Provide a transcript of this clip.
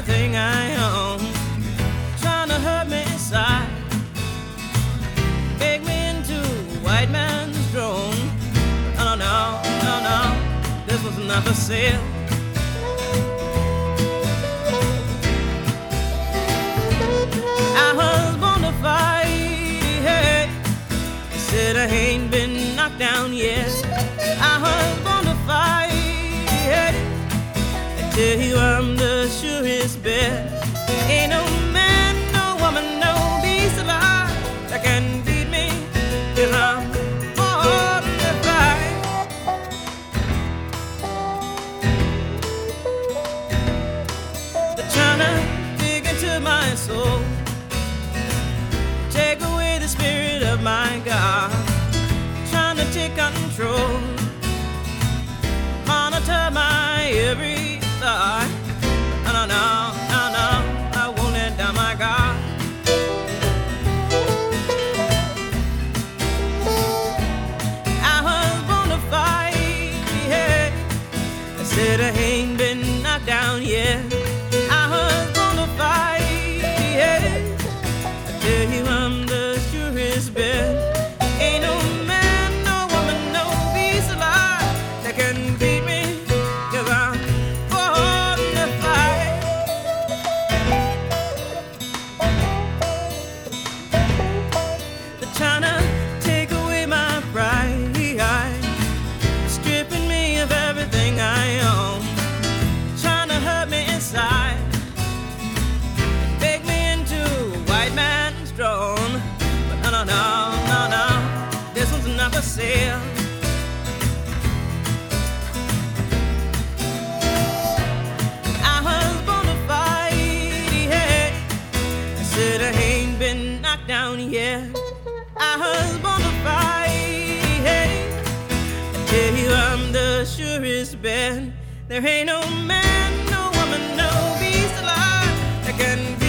everything I own, trying to hurt me inside, make me into a white man's drone. Oh no, no, no, this was not for sale. I was born to fight, hey. They said I ain't been knocked down yet. I was born to fight, hey. They tell you I'm the surest bet. Ain't no man, no woman, no beast alive that can beat me, 'cause I'm born to fight. They're trying to dig into my soul, take away the spirit of my God, trying to take control, monitor my every thought. No, no, no, no, I won't let down my God. I was born to fight, yeah. I said I ain't been knocked down yet. I was born to fight, yeah. I tell you I'm the surest bet. Ain't no man, no woman, no beast alive that can beat me, 'cause I'm born to fight. They're trying to take away my pride, stripping me of everything I own, trying to hurt me inside, make me into a white man's drone. But no, no, no, no, no, this one's not for sale. I was born to fight, yeah. I said I ain't been knocked down yet. I was born to fight, yeah. I tell you I'm the surest bet. There ain't no man, no woman, no beast alive that can